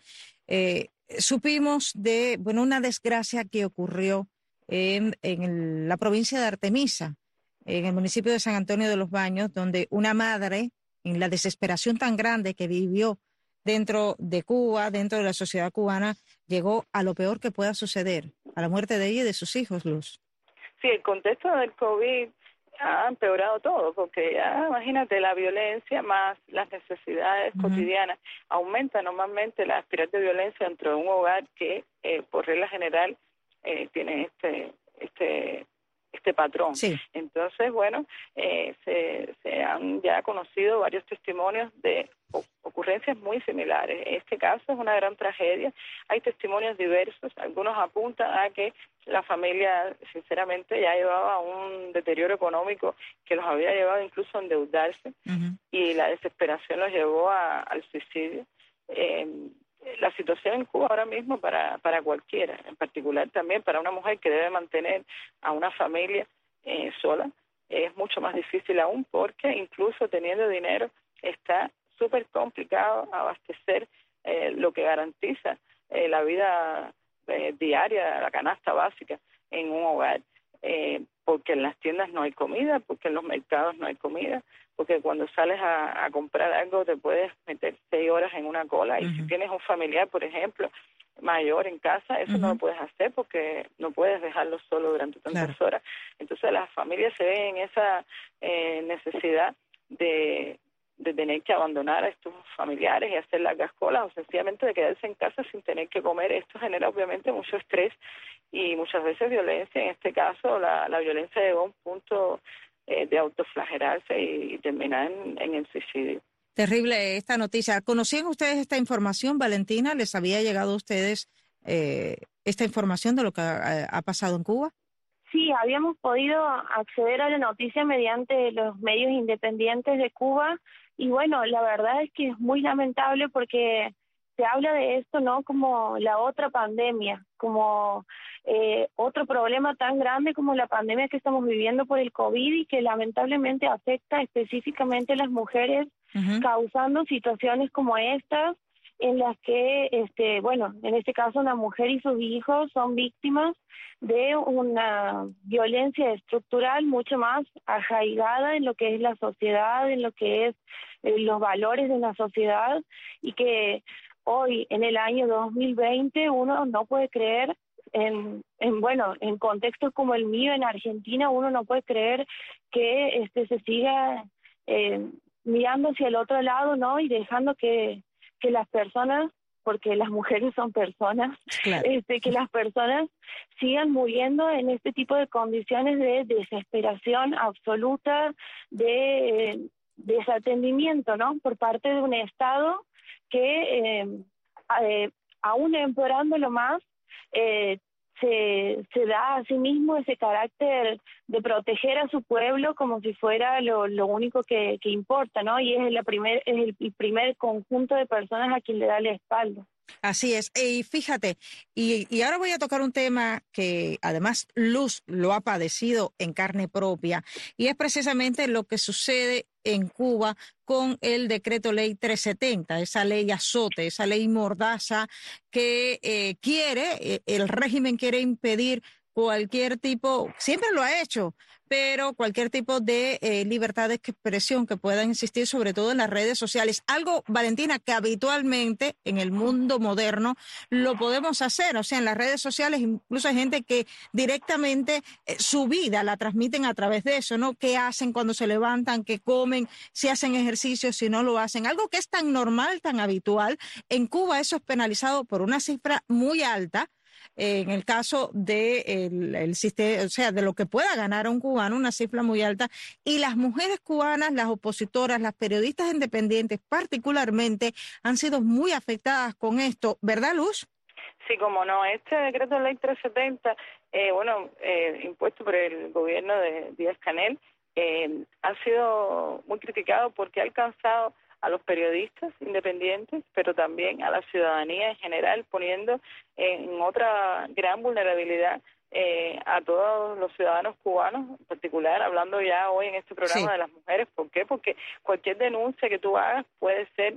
Supimos de una desgracia que ocurrió en la provincia de Artemisa, en el municipio de San Antonio de los Baños, donde una madre, en la desesperación tan grande que vivió dentro de Cuba, dentro de la sociedad cubana, llegó a lo peor que pueda suceder, a la muerte de ella y de sus hijos, Luz. Sí, el contexto del COVID ha empeorado todo, porque ya imagínate, la violencia más las necesidades cotidianas aumenta normalmente la espiral de violencia dentro de un hogar que por regla general tiene este patrón. Sí. Entonces, se han ya conocido varios testimonios de ocurrencias muy similares. Este caso es una gran tragedia. Hay testimonios diversos. Algunos apuntan a que la familia, sinceramente, ya llevaba un deterioro económico que los había llevado incluso a endeudarse, y la desesperación los llevó al suicidio. La situación en Cuba ahora mismo para cualquiera, en particular también para una mujer que debe mantener a una familia sola, es mucho más difícil aún, porque incluso teniendo dinero está súper complicado abastecer lo que garantiza la vida diaria, la canasta básica en un hogar. porque en las tiendas no hay comida, porque en los mercados no hay comida, porque cuando sales a comprar algo te puedes meter 6 horas en una cola, y si tienes un familiar, por ejemplo, mayor en casa, eso no lo puedes hacer porque no puedes dejarlo solo durante tantas horas. Entonces las familias se ven en esa necesidad de tener que abandonar a estos familiares y hacer largas colas, o sencillamente de quedarse en casa sin tener que comer. Esto genera obviamente mucho estrés y muchas veces violencia. En este caso la violencia llegó a un punto de autoflagelarse y terminar en el suicidio. Terrible esta noticia. ¿Conocían ustedes esta información, Valentina? ¿Les había llegado a ustedes esta información de lo que ha pasado en Cuba? Sí, habíamos podido acceder a la noticia mediante los medios independientes de Cuba y bueno, la verdad es que es muy lamentable porque se habla de esto, ¿no?, como la otra pandemia, como otro problema tan grande como la pandemia que estamos viviendo por el COVID y que lamentablemente afecta específicamente a las mujeres, causando situaciones como estas en las que, bueno, en este caso una mujer y sus hijos son víctimas de una violencia estructural mucho más arraigada en lo que es la sociedad, en lo que es los valores de una sociedad, y que hoy, en el año 2020, uno no puede creer, en contextos como el mío en Argentina, uno no puede creer que se siga mirando hacia el otro lado, ¿no?, y dejando que las personas, porque las mujeres son personas, que las personas sigan muriendo en este tipo de condiciones de desesperación absoluta, de desatendimiento, ¿no?, por parte de un Estado que, aún empeorándolo más, se da a sí mismo ese carácter de proteger a su pueblo como si fuera lo único que importa, ¿no? Y es el primer conjunto de personas a quien le da la espalda. Así es, y fíjate, y ahora voy a tocar un tema que además Luz lo ha padecido en carne propia, y es precisamente lo que sucede en Cuba con el decreto ley 370, esa ley azote, esa ley mordaza que el régimen quiere impedir cualquier tipo, siempre lo ha hecho, pero cualquier tipo de libertad de expresión que pueda existir, sobre todo en las redes sociales. Algo, Valentina, que habitualmente en el mundo moderno lo podemos hacer. O sea, en las redes sociales incluso hay gente que directamente su vida la transmiten a través de eso, ¿no? ¿Qué hacen cuando se levantan? ¿Qué comen? Si hacen ejercicio, si no lo hacen. Algo que es tan normal, tan habitual. En Cuba eso es penalizado por una cifra muy alta. En el caso de el sistema, o sea, de lo que pueda ganar un cubano, una cifra muy alta, y las mujeres cubanas, las opositoras, las periodistas independientes particularmente, han sido muy afectadas con esto, ¿verdad, Luz? Sí, como no, este decreto de ley 370, impuesto por el gobierno de Díaz-Canel, ha sido muy criticado porque ha alcanzado a los periodistas independientes, pero también a la ciudadanía en general, poniendo en otra gran vulnerabilidad a todos los ciudadanos cubanos, en particular, hablando ya hoy en este programa de las mujeres. ¿Por qué? Porque cualquier denuncia que tú hagas puede ser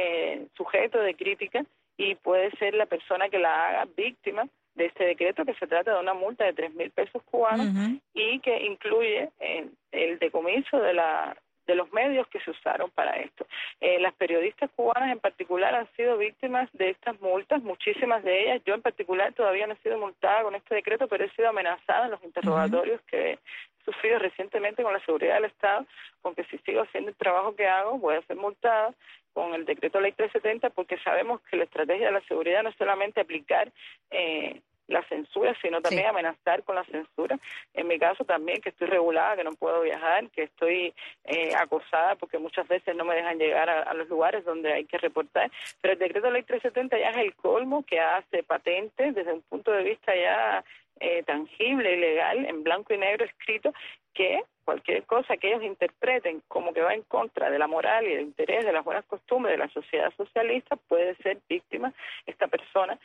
sujeto de crítica y puede ser la persona que la haga víctima de este decreto, que se trata de una multa de 3,000 pesos cubanos y que incluye el decomiso de los medios que se usaron para esto. Las periodistas cubanas en particular han sido víctimas de estas multas, muchísimas de ellas. Yo en particular todavía no he sido multada con este decreto, pero he sido amenazada en los interrogatorios que he sufrido recientemente con la seguridad del Estado, con que si sigo haciendo el trabajo que hago voy a ser multada con el decreto ley 370, porque sabemos que la estrategia de la seguridad no es solamente aplicar la censura, sino también amenazar con la censura. En mi caso también, que estoy regulada, que no puedo viajar, que estoy acosada porque muchas veces no me dejan llegar a los lugares donde hay que reportar. Pero el decreto ley 370 ya es el colmo, que hace patente desde un punto de vista ya tangible y legal, en blanco y negro escrito, que cualquier cosa que ellos interpreten como que va en contra de la moral y del interés de las buenas costumbres de la sociedad socialista, puede ser víctima esta persona.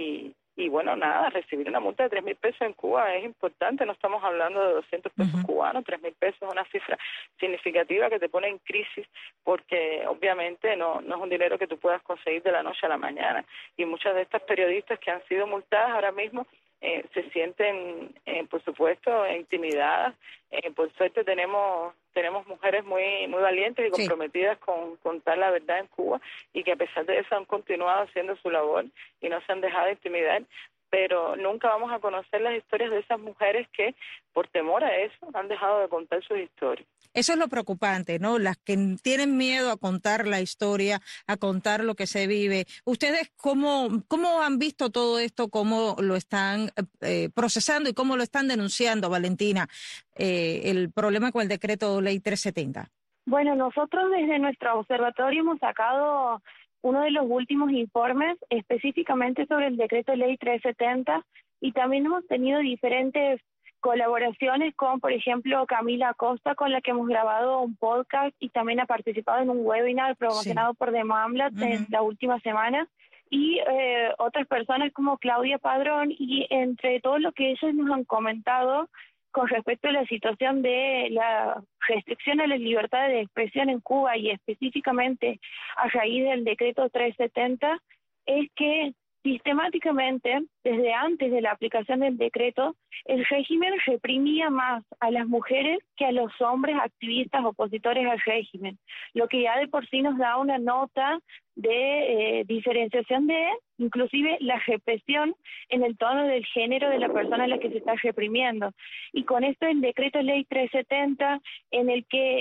Y bueno, nada, recibir una multa de 3,000 pesos en Cuba es importante, no estamos hablando de 200 pesos cubanos, 3,000 pesos es una cifra significativa que te pone en crisis, porque obviamente no es un dinero que tú puedas conseguir de la noche a la mañana. Y muchas de estas periodistas que han sido multadas ahora mismo se sienten, por supuesto, intimidadas. Por suerte tenemos mujeres muy valientes y comprometidas con contar la verdad en Cuba, y que a pesar de eso han continuado haciendo su labor y no se han dejado intimidar. Pero nunca vamos a conocer las historias de esas mujeres que, por temor a eso, han dejado de contar sus historias. Eso es lo preocupante, ¿no? Las que tienen miedo a contar la historia, a contar lo que se vive. ¿Ustedes cómo han visto todo esto, cómo lo están procesando y cómo lo están denunciando, Valentina, el problema con el decreto ley 370? Bueno, nosotros desde nuestro observatorio hemos sacado uno de los últimos informes específicamente sobre el decreto ley 370, y también hemos tenido diferentes colaboraciones con, por ejemplo, Camila Acosta, con la que hemos grabado un podcast, y también ha participado en un webinar promocionado por Demamblat en la última semana, y otras personas como Claudia Padrón, y entre todo lo que ellos nos han comentado con respecto a la situación de la restricción a la libertad de expresión en Cuba, y específicamente a raíz del decreto 370, es que sistemáticamente, desde antes de la aplicación del decreto, el régimen reprimía más a las mujeres que a los hombres activistas opositores al régimen, lo que ya de por sí nos da una nota de diferenciación de, inclusive, la represión en el tono del género de la persona a la que se está reprimiendo. Y con esto el decreto ley 370, en el que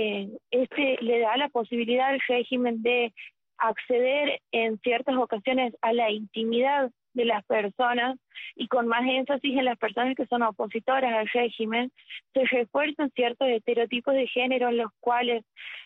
le da la posibilidad al régimen de acceder en ciertas ocasiones a la intimidad de las personas, y con más énfasis en las personas que son opositoras al régimen, se refuerzan ciertos estereotipos de género en los cuales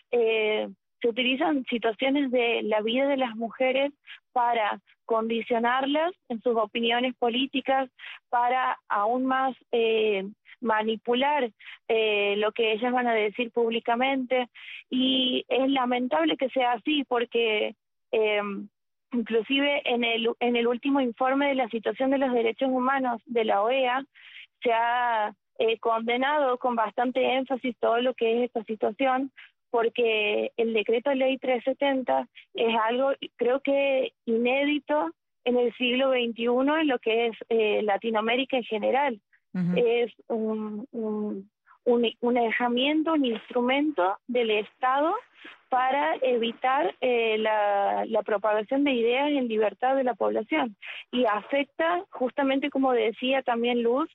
se utilizan situaciones de la vida de las mujeres para condicionarlas en sus opiniones políticas, para aún más manipular lo que ellas van a decir públicamente. Y es lamentable que sea así, porque inclusive en el último informe de la situación de los derechos humanos de la OEA se ha condenado con bastante énfasis todo lo que es esta situación, porque el decreto ley 370 es algo, creo que inédito en el siglo XXI en lo que es Latinoamérica en general. Es una herramienta, un instrumento del Estado para evitar la propagación de ideas en libertad de la población, y afecta, justamente como decía también Luz,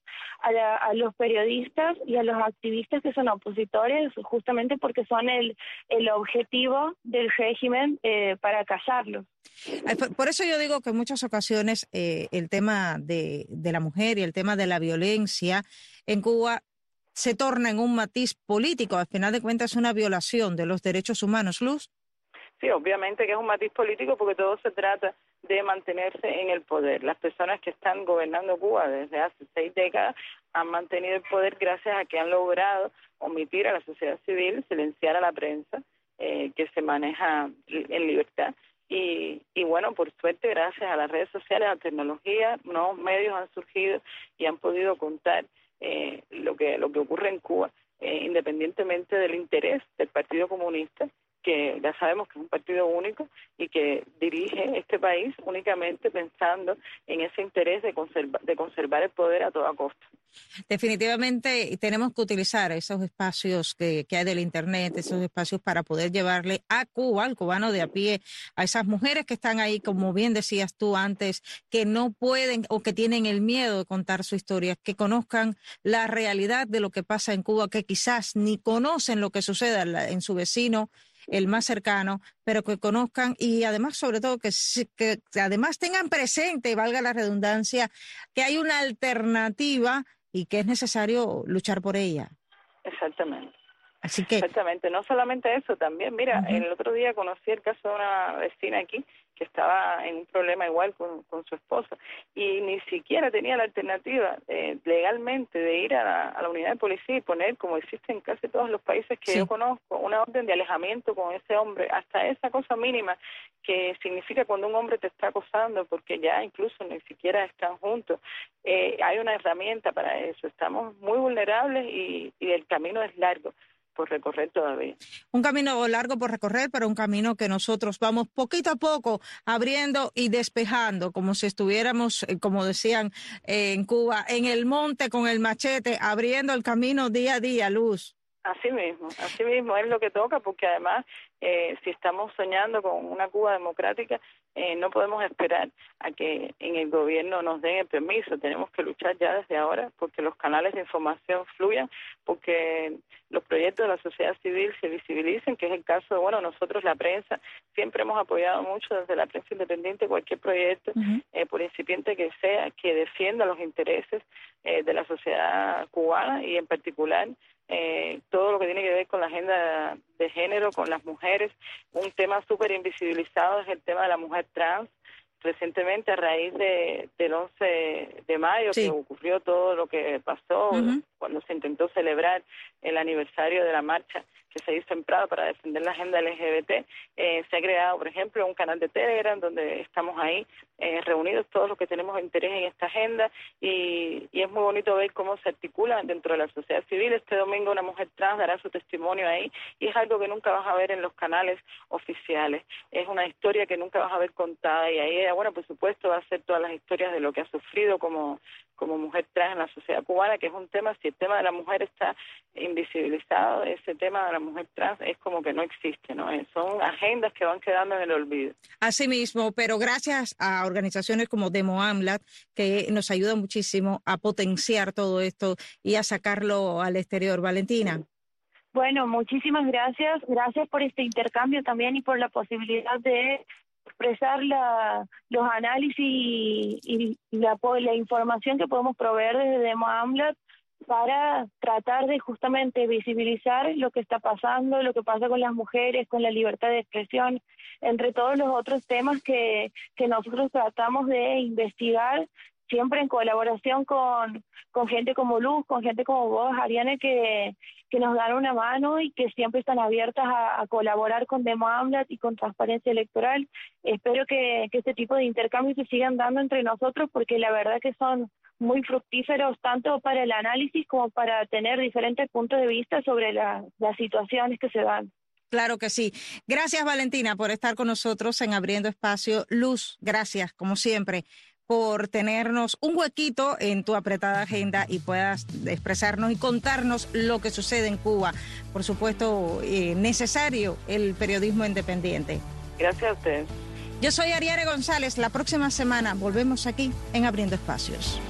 a los periodistas y a los activistas que son opositores, justamente porque son el objetivo del régimen para callarlos. Por eso yo digo que en muchas ocasiones el tema de la mujer y el tema de la violencia en Cuba se torna en un matiz político. Al final de cuentas es una violación de los derechos humanos, Luz. Sí, obviamente que es un matiz político, porque todo se trata de mantenerse en el poder. Las personas que están gobernando Cuba desde hace 6 décadas han mantenido el poder gracias a que han logrado omitir a la sociedad civil, silenciar a la prensa, que se maneja en libertad. Y bueno, por suerte, gracias a las redes sociales, a la tecnología, nuevos medios han surgido y han podido contar lo que ocurre en Cuba, independientemente del interés del Partido Comunista, que ya sabemos que es un partido único y que dirige este país únicamente pensando en ese interés de conservar el poder a toda costa. Definitivamente tenemos que utilizar esos espacios que hay del Internet, esos espacios para poder llevarle a Cuba, al cubano de a pie, a esas mujeres que están ahí, como bien decías tú antes, que no pueden o que tienen el miedo de contar su historia, que conozcan la realidad de lo que pasa en Cuba, que quizás ni conocen lo que sucede en su vecino, el más cercano, pero que conozcan, y además, sobre todo, que además tengan presente, valga la redundancia, que hay una alternativa y que es necesario luchar por ella. Exactamente. Así que... Exactamente, no solamente eso, también, mira, el otro día conocí el caso de una vecina aquí que estaba en un problema igual con su esposa, y ni siquiera tenía la alternativa legalmente de ir a la unidad de policía y poner, como existe en casi todos los países que yo conozco, una orden de alejamiento con ese hombre, hasta esa cosa mínima que significa cuando un hombre te está acosando, porque ya incluso ni siquiera están juntos. Hay una herramienta para eso. Estamos muy vulnerables y el camino es largo, por recorrer todavía. Un camino largo por recorrer, pero un camino que nosotros vamos poquito a poco abriendo y despejando, como si estuviéramos, como decían en Cuba, en el monte con el machete, abriendo el camino día a día, Luz. Así mismo es lo que toca, porque además si estamos soñando con una Cuba democrática, no podemos esperar a que en el gobierno nos den el permiso. Tenemos que luchar ya desde ahora porque los canales de información fluyan, porque los proyectos de la sociedad civil se visibilicen, que es el caso de, bueno, nosotros la prensa, siempre hemos apoyado mucho desde la prensa independiente cualquier proyecto, por incipiente que sea, que defienda los intereses de la sociedad cubana y en particular todo lo que tiene que ver con la agenda de género, con las mujeres. Un tema súper invisibilizado es el tema de la mujer trans. Recientemente, a raíz del 11 de mayo, que ocurrió todo lo que pasó cuando se intentó celebrar el aniversario de la marcha que se hizo en Prado para defender la agenda LGBT, se ha creado, por ejemplo, un canal de Telegram donde estamos ahí reunidos todos los que tenemos interés en esta agenda y es muy bonito ver cómo se articula dentro de la sociedad civil. Este domingo una mujer trans dará su testimonio ahí y es algo que nunca vas a ver en los canales oficiales. Es una historia que nunca vas a ver contada y ahí ella, bueno, por supuesto va a hacer todas las historias de lo que ha sufrido como mujer trans en la sociedad cubana, que es un tema, si el tema de la mujer está invisibilizado, ese tema de la mujer trans es como que no existe, ¿no? Son agendas que van quedando en el olvido. Así mismo, pero gracias a organizaciones como Demo AMLAT, que nos ayudan muchísimo a potenciar todo esto y a sacarlo al exterior. Valentina. Bueno, muchísimas gracias. Gracias por este intercambio también y por la posibilidad de expresar los análisis y la información que podemos proveer desde Demo AMLAT para tratar de justamente visibilizar lo que está pasando, lo que pasa con las mujeres, con la libertad de expresión, entre todos los otros temas que nosotros tratamos de investigar, siempre en colaboración con gente como Luz, con gente como vos, Ariane, que nos dan una mano y que siempre están abiertas a colaborar con Demo AMLAT y con Transparencia Electoral. Espero que este tipo de intercambios se sigan dando entre nosotros porque la verdad que son muy fructíferos tanto para el análisis como para tener diferentes puntos de vista sobre las situaciones que se dan. Claro que sí. Gracias, Valentina, por estar con nosotros en Abriendo Espacio. Luz, gracias, como siempre, por tenernos un huequito en tu apretada agenda y puedas expresarnos y contarnos lo que sucede en Cuba. Por supuesto, necesario el periodismo independiente. Gracias a ustedes. Yo soy Ariane González. La próxima semana volvemos aquí en Abriendo Espacios.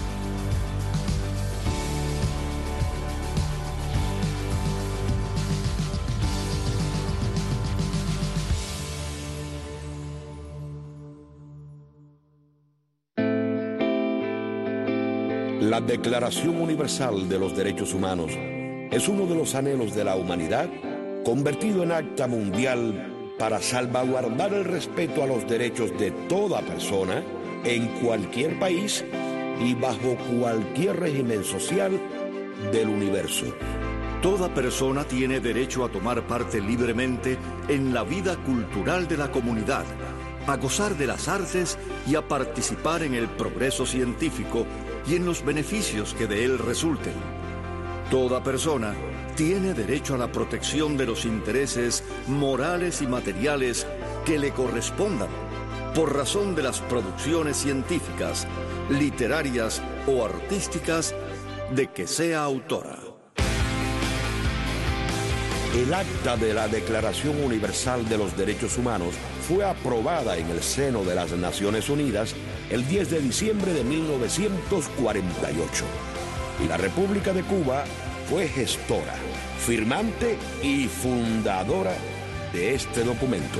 La Declaración Universal de los Derechos Humanos es uno de los anhelos de la humanidad convertido en acta mundial para salvaguardar el respeto a los derechos de toda persona en cualquier país y bajo cualquier régimen social del universo. Toda persona tiene derecho a tomar parte libremente en la vida cultural de la comunidad, a gozar de las artes y a participar en el progreso científico y en los beneficios que de él resulten. Toda persona tiene derecho a la protección de los intereses morales y materiales que le correspondan por razón de las producciones científicas, literarias o artísticas de que sea autora. El acta de la Declaración Universal de los Derechos Humanos fue aprobada en el seno de las Naciones Unidas el 10 de diciembre de 1948. Y la República de Cuba fue gestora, firmante y fundadora de este documento.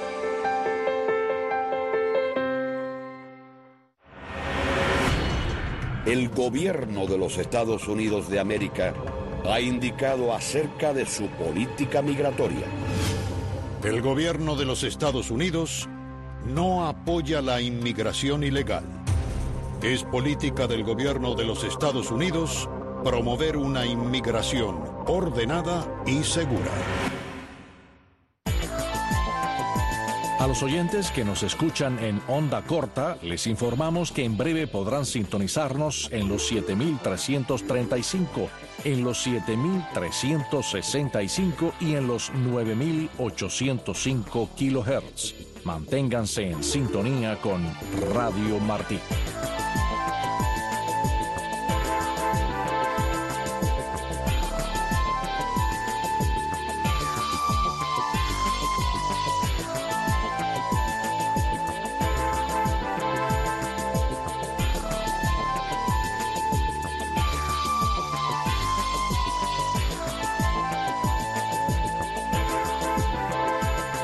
El gobierno de los Estados Unidos de América ha indicado acerca de su política migratoria. El gobierno de los Estados Unidos no apoya la inmigración ilegal. Es política del gobierno de los Estados Unidos promover una inmigración ordenada y segura. A los oyentes que nos escuchan en onda corta, les informamos que en breve podrán sintonizarnos en los 7.335, en los 7.365 y en los 9.805 kHz. Manténganse en sintonía con Radio Martí.